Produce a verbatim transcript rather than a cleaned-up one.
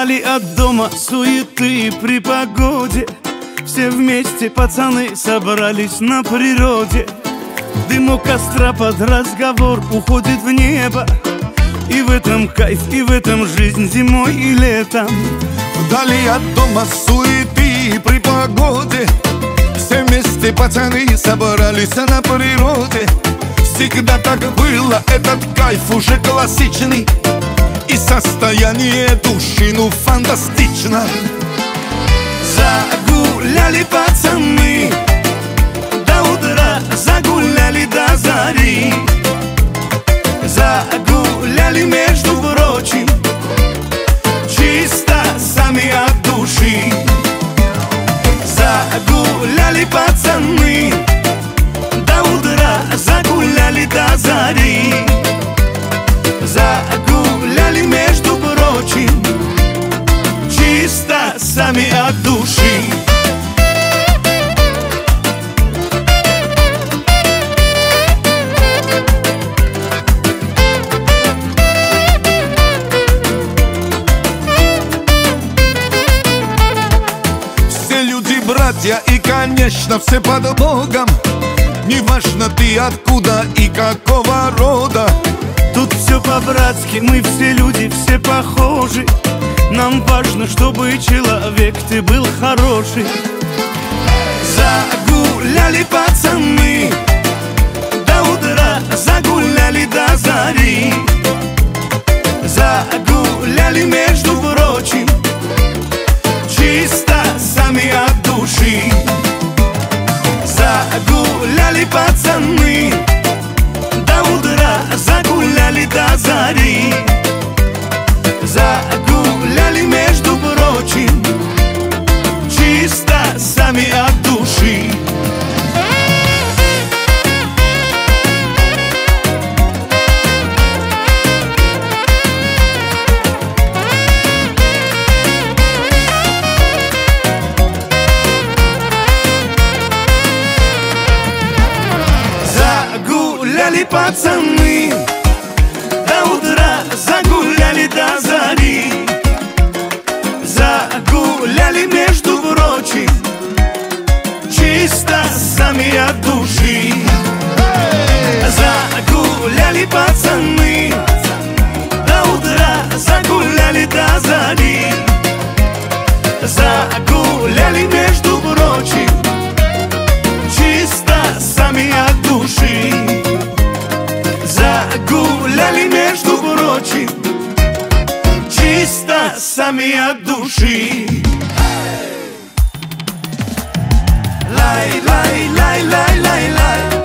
Вдали от дома суеты при погоде, все вместе пацаны собрались на природе. Дымок костра под разговор уходит в небо, и в этом кайф, и в этом жизнь зимой и летом. Вдали от дома суеты при погоде, все вместе пацаны собрались на природе. Всегда так было, этот кайф уже классичный, и состояние души, ну, фантастично. Загуляли пацаны до утра, загуляли до зари, загуляли, между прочим, чисто сами от души. Загуляли пацаны до утра, загуляли до зари, загуляли, между прочим, чисто сами от души. Все люди братья и, конечно, все под Богом. Неважно ты откуда и какого рода. Тут все по-братски, мы все люди, все похожи. Нам важно, чтобы человек ты был хороший. Загуляли пацаны до утра, загуляли до зари, загуляли, между прочим, чисто сами от души. Загуляли пацаны до утра, загуляли до зари, загуляли, между прочим, чисто сами от души. Загуляли пацаны до утра, загуляли до зари, загуляли, между прочим, чисто сами от души. Загуляли пацаны до утра, загуляли до зари, загуляли, между прочим, чисто сами от души. Загуляли, между прочим, чисто сами от души. Лай, лай, лай, лай, лай, лай.